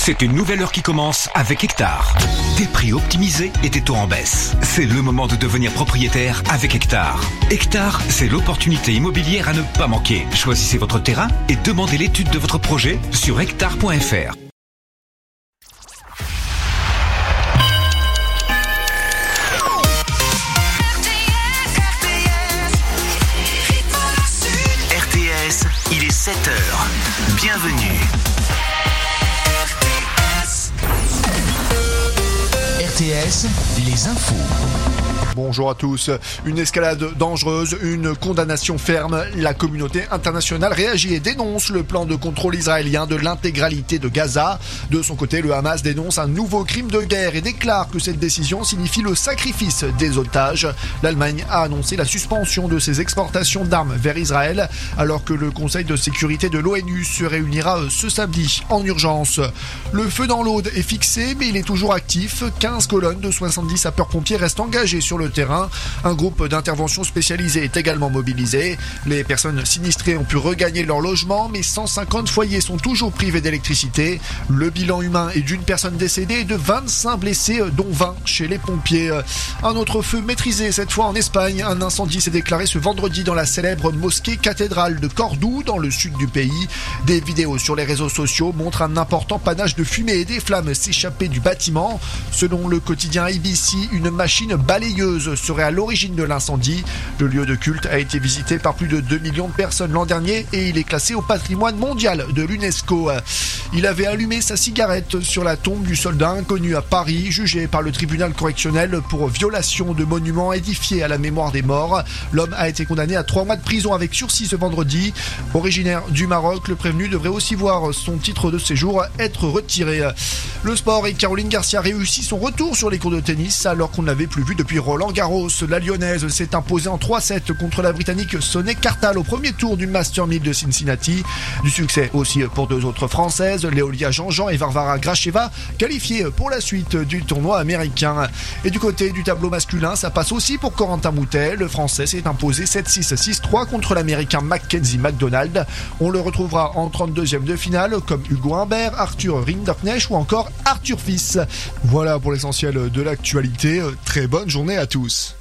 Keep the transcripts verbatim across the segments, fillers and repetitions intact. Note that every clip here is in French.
C'est une nouvelle heure qui commence avec Hectare. Des prix optimisés et des taux en baisse. C'est le moment de devenir propriétaire avec Hectare. Hectare, c'est l'opportunité immobilière à ne pas manquer. Choisissez votre terrain et demandez l'étude de votre projet sur hectare point f r. R T S, il est sept heures. Bienvenue. R T S, les infos. Bonjour à tous. Une escalade dangereuse, une condamnation ferme. La communauté internationale réagit et dénonce le plan de contrôle israélien de l'intégralité de Gaza. De son côté, le Hamas dénonce un nouveau crime de guerre et déclare que cette décision signifie le sacrifice des otages. L'Allemagne a annoncé la suspension de ses exportations d'armes vers Israël, alors que le Conseil de sécurité de l'ONU se réunira ce samedi en urgence. Le feu dans l'Aude est fixé, mais il est toujours actif. quinze colonnes de soixante-dix sapeurs-pompiers restent engagées sur le terrain. Un groupe d'intervention spécialisé est également mobilisé. Les personnes sinistrées ont pu regagner leur logement, mais cent cinquante foyers sont toujours privés d'électricité. Le bilan humain est d'une personne décédée et de vingt-cinq blessés, dont vingt chez les pompiers. Un autre feu maîtrisé, cette fois en Espagne. Un incendie s'est déclaré ce vendredi dans la célèbre mosquée cathédrale de Cordoue, dans le sud du pays. Des vidéos sur les réseaux sociaux montrent un important panache de fumée et des flammes s'échapper du bâtiment. Selon le quotidien A B C, une machine balayeuse serait à l'origine de l'incendie. Le lieu de culte a été visité par plus de deux millions de personnes l'an dernier et il est classé au patrimoine mondial de l'UNESCO. Il avait allumé sa cigarette sur la tombe du soldat inconnu à Paris, jugé par le tribunal correctionnel pour violation de monuments édifiés à la mémoire des morts. L'homme a été condamné à trois mois de prison avec sursis ce vendredi. Originaire du Maroc, le prévenu devrait aussi voir son titre de séjour être retiré. Le sport et Caroline Garcia réussit son retour sur les cours de tennis alors qu'on ne l'avait plus vu depuis Roland Garros. La Lyonnaise s'est imposée en trois sept contre la Britannique Soné Kartal au premier tour du Master mille de Cincinnati. Du succès aussi pour deux autres Françaises, Léolia Jean-Jean et Varvara Gracheva, qualifiées pour la suite du tournoi américain. Et du côté du tableau masculin, ça passe aussi pour Corentin Moutet. Le Français s'est imposé sept six six trois contre l'Américain Mackenzie McDonald. On le retrouvera en trente-deuxième de finale comme Hugo Humbert, Arthur Rinderknecht ou encore Arthur Fils. Voilà pour l'essentiel de l'actualité. Très bonne journée à tous.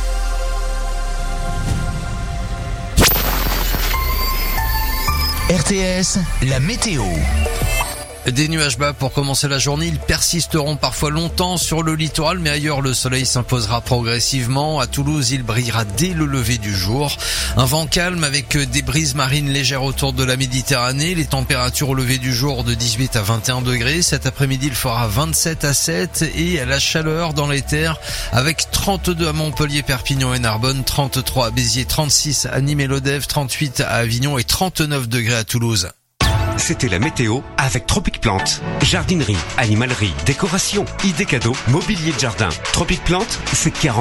R T S, la météo. Des nuages bas pour commencer la journée, ils persisteront parfois longtemps sur le littoral, mais ailleurs le soleil s'imposera progressivement. À Toulouse, il brillera dès le lever du jour. Un vent calme avec des brises marines légères autour de la Méditerranée. Les températures au lever du jour de dix-huit à vingt et un degrés. Cet après-midi, il fera vingt-sept à sept et la chaleur dans les terres avec trente-deux à Montpellier, Perpignan et Narbonne, trente-trois à Béziers, trente-six à Nîmes et Lodève, trente-huit à Avignon et trente-neuf degrés à Toulouse. C'était la météo avec Tropic Plante. Jardinerie, animalerie, décoration, idées cadeaux, mobilier de jardin. Tropic Plante, c'est quarante